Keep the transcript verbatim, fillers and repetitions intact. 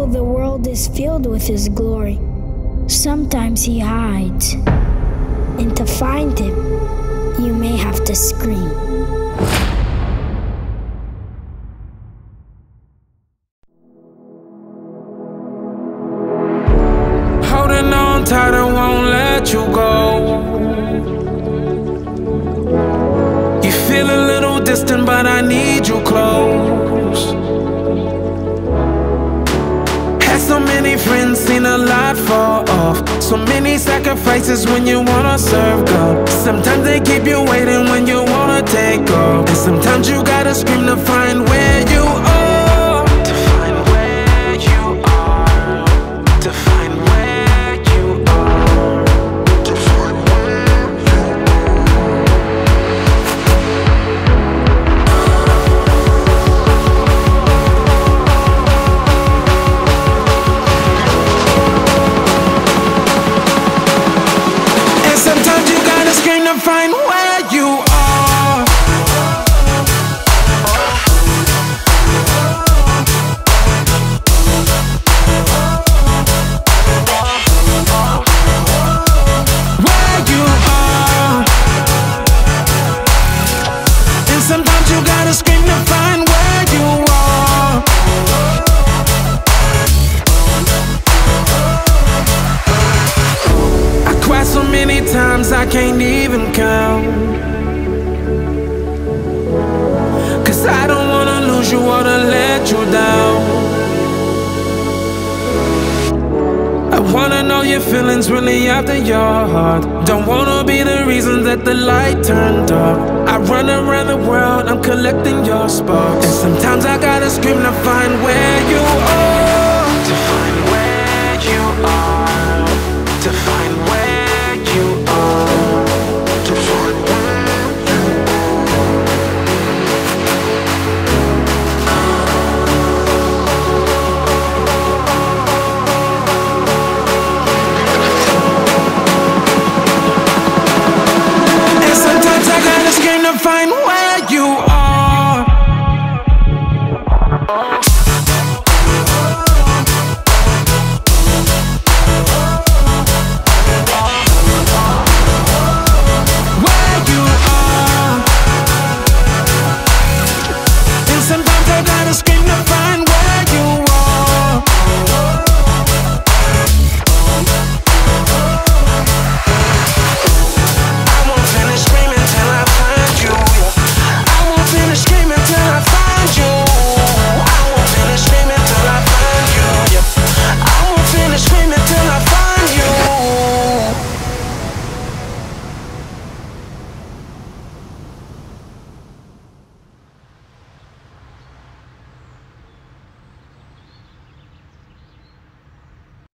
Although the world is filled with His glory, sometimes He hides. And to find Him, you may have to scream. Holding on tight, I won't let you go. You feel a little distant, but I need you close. Had so many friends, seen a lot fall off. So many sacrifices when you wanna serve God. Sometimes they keep you waiting when you wanna take off. And sometimes you gotta scream to find where you are. To find where you are. To find where you are. To find where you Sometimes you gotta scream to find where you are. Where you are. And sometimes you gotta scream to find where you are. I cried so many times I can't even count. Cause I don't wanna lose you or to let you down. I wanna know your feelings really after your heart. Don't wanna be the reason that the light turned dark. I run around the world, I'm collecting your sparks. And sometimes I gotta scream to find where you are. To find where you are. To find where you are. To find where you are. And sometimes I gotta scream to find where you are. Where you are. And sometimes I gotta scream to find where